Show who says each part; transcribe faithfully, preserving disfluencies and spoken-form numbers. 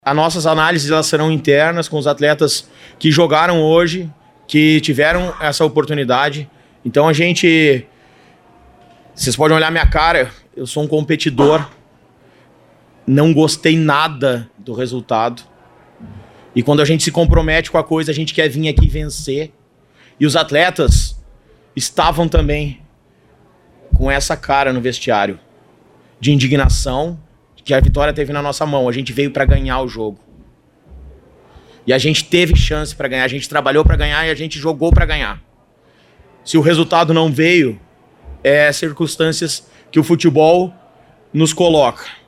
Speaker 1: As nossas análises elas serão internas com os atletas que jogaram hoje, que tiveram essa oportunidade. Então a gente... Vocês podem olhar minha cara, eu sou um competidor. Não gostei nada do resultado. E quando a gente se compromete com a coisa, a gente quer vir aqui vencer. E os atletas estavam também com essa cara no vestiário. De indignação, que a vitória teve na nossa mão. A gente veio para ganhar o jogo. E a gente teve chance para ganhar. A gente trabalhou para ganhar e a gente jogou para ganhar. Se o resultado não veio, é circunstâncias que o futebol nos coloca.